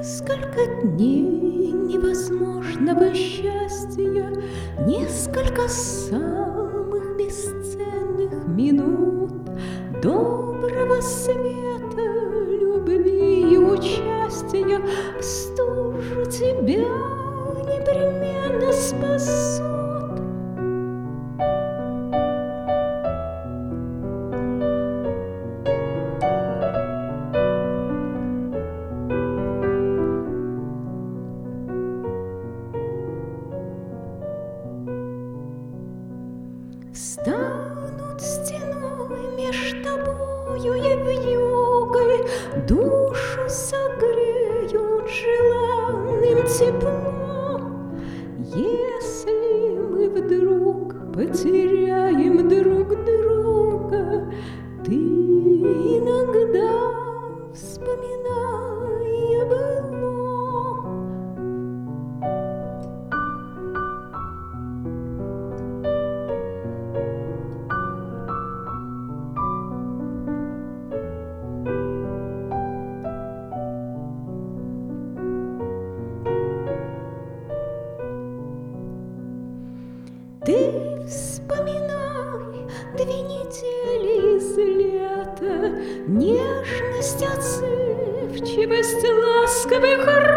Несколько дней невозможного счастья, несколько самых бесценных минут доброго света, любви и участия в стужу тебя непременно спасут. Станут стеной меж тобою и вьюгой, душу согреют желанным теплом. Если мы вдруг потеряем друг друга, ты иногда вспоминай о былом. Ты вспоминай 2 недели из лета, нежность, отзывчивость ласковых